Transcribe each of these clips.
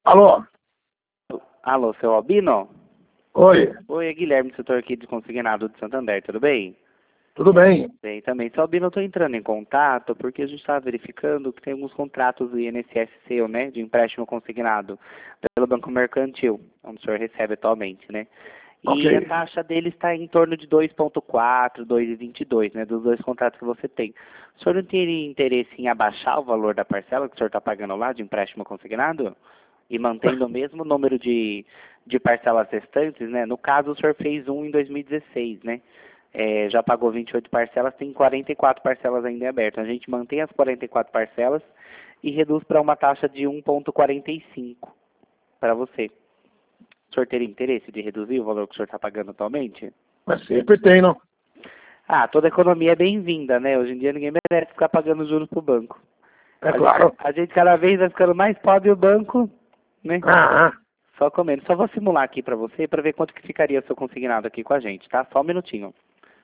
Alô? Alô, seu Albino? Oi, Oi, é Guilherme, setor aqui de consignado de Santander, tudo bem? tudo bem? Bem, também. Seu Albino, eu estou entrando em contato porque a gente está verificando que tem alguns contratos do INSS seu, né, de empréstimo consignado pelo Banco Mercantil, onde o senhor recebe atualmente, né? Ok. E a taxa dele está em torno de 2,4, 2,22, né, dos dois contratos que você tem. O senhor não teria interesse em abaixar o valor da parcela que o senhor está pagando lá de empréstimo consignado? E mantendo o mesmo número de parcelas restantes, né? No caso, o senhor fez um em 2016, né? Já pagou 28 parcelas, tem 44 parcelas ainda em aberto. A gente mantém as 44 parcelas e reduz para uma taxa de 1,45 para você. O senhor teria interesse de reduzir o valor que o senhor está pagando atualmente? Mas sempre tem, não? Ah, toda economia é bem-vinda, né? Hoje em dia ninguém merece ficar pagando juros para o banco. É claro. A gente cada vez vai ficando mais pobre e o banco, né? Ah, Só comendo. Só vou simular aqui para você para ver quanto que ficaria seu consignado aqui com a gente, tá? Só um minutinho.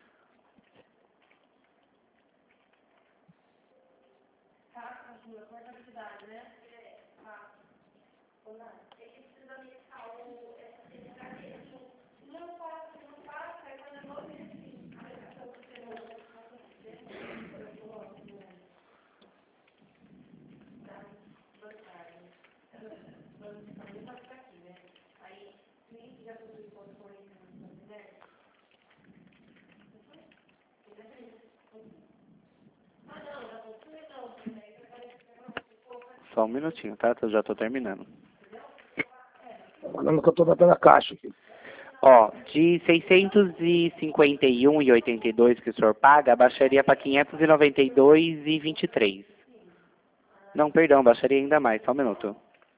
Só um minutinho, tá? Eu já tô terminando. falando que eu tô batendo a caixa aqui. Ó, de 651,82 que o senhor paga, baixaria para 592,23. Não, perdão, baixaria ainda mais, só um minuto.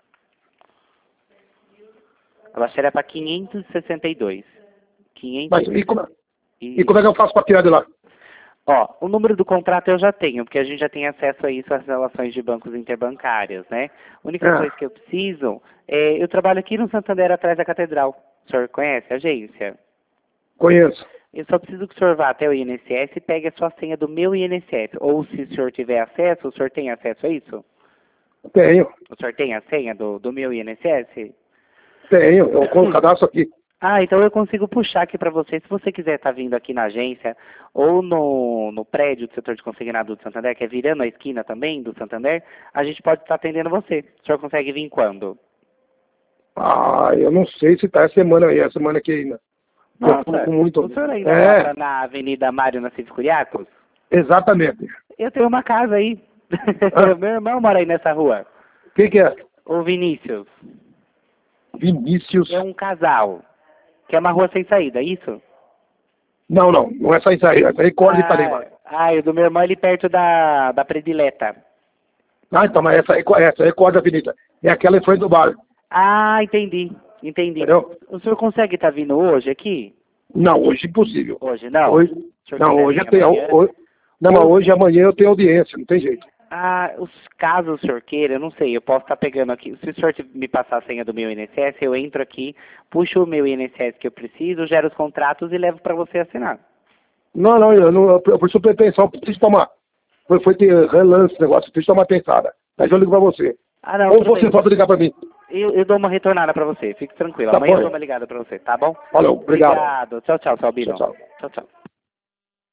Baixaria para 562. Mas 500 e como é que eu faço para tirar de lá? Ó, o número do contrato eu já tenho, porque a gente já tem acesso a isso, às relações de bancos interbancárias, né? A única coisa que eu preciso eu trabalho aqui no Santander, atrás da Catedral. O senhor conhece a agência? Conheço. Eu só preciso que o senhor vá até o INSS e pegue a sua senha do meu INSS. Ou se o senhor tiver acesso, o senhor tem acesso a isso? Tenho. O senhor tem a senha do meu INSS? Tenho. Eu com o cadastro aqui. Ah, então eu consigo puxar aqui para você. Se você quiser estar vindo aqui na agência ou no prédio do setor de consignado do Santander, que é virando a esquina também do Santander, a gente pode estar atendendo você. O senhor consegue vir quando? Ah, eu não sei se tá essa semana aí, essa semana aqui ainda. Eu tô Nossa, com muito. o senhor ainda É, mora na Avenida Mário Nassif Curiacos? exatamente. Eu tenho uma casa aí. Ah, Meu irmão mora aí nessa rua. quem que é? O Vinícius. Vinícius. É um casal. Que é uma rua sem saída, é isso? Não é essa aí. Essa aí corre de Ipanema. O do meu irmão é ali perto da Predileta. Ah, então, mas essa aí corre da avenida. É aquela em frente do bar. Ah, entendi. Entendeu? O senhor consegue estar vindo hoje aqui? Não, hoje é impossível. Hoje não? Hoje, Se o senhor não, quiser hoje vir eu tenho. amanhã? Não, mas hoje e amanhã eu tenho audiência, não tem jeito. Os casos o senhor queira, eu não sei, eu posso estar pegando aqui. Se o senhor me passar a senha do meu INSS, eu entro aqui, puxo o meu INSS que eu preciso, gero os contratos e levo para você assinar. Não, eu preciso ter atenção, preciso tomar. Foi ter relance esse negócio, preciso tomar pensada. Mas eu ligo pra você. Ah, não, Ou tudo você bem. pode ligar pra mim. Eu dou uma retornada para você, fique tranquilo. Tá Amanhã eu bom? dou uma ligada para você, tá bom? Valeu, obrigado. Obrigado. Tchau, tchau, Tchau, Salbino. tchau. Tchau, tchau.